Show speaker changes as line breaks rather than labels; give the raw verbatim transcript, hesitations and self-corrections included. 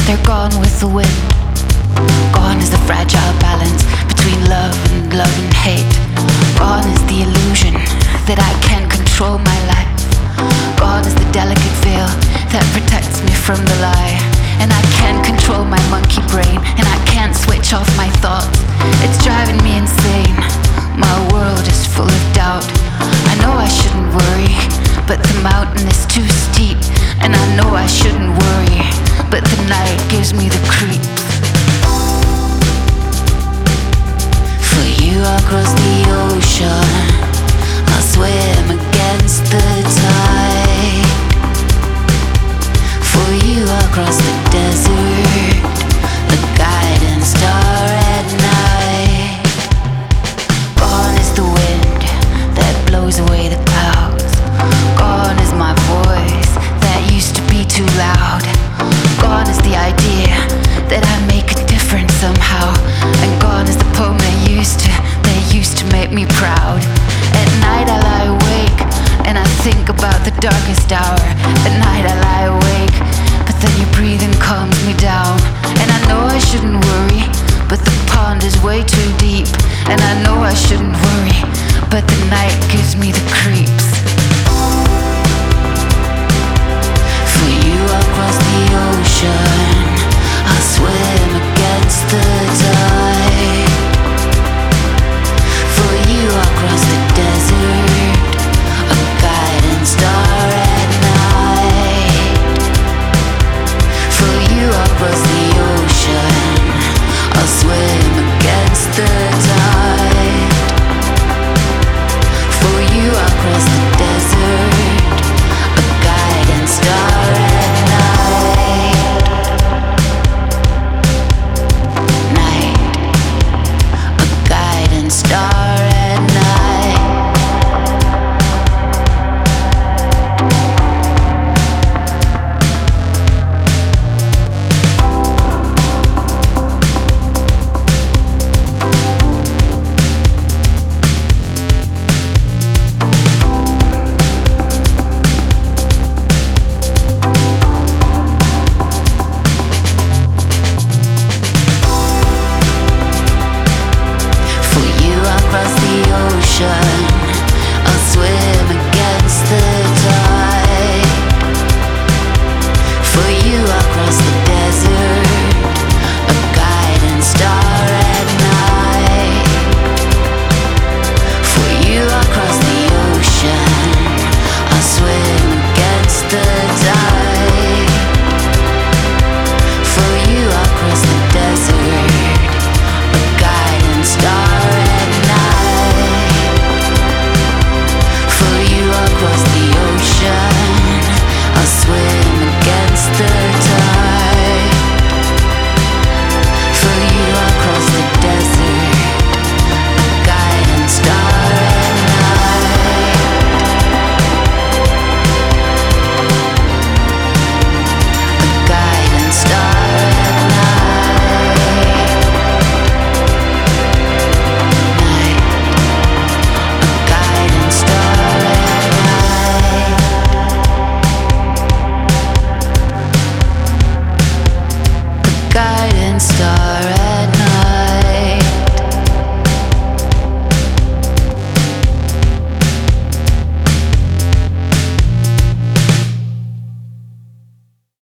they're gone with the wind. Gone is the fragile balance between love and love and hate. Gone is the illusion that I can't control my life. Gone is the delicate veil that protects me from the lie. And I can't control my monkey brain, and I can't switch off my thoughts. It's driving me insane. My world is full of doubt. I know I shouldn't worry, but the mountain is too steep. And I know I shouldn't worry, but the night gives me the creeps. For you I'll cross the ocean, I'll swim against the tide. For you I'll cross the desert, the guiding star at night. Gone is the wind that blows away the clouds. Gone is my voice that used to be too loud. Gone is the idea that I make a difference somehow. And gone is the poem that used to, that used to make me proud. At night I lie awake and I think about the darkest hour. At night I lie awake, but then your breathing calms me down. And I know I shouldn't worry, but the pond is way too deep. And I know I shouldn't worry, but the night gives me the creeps.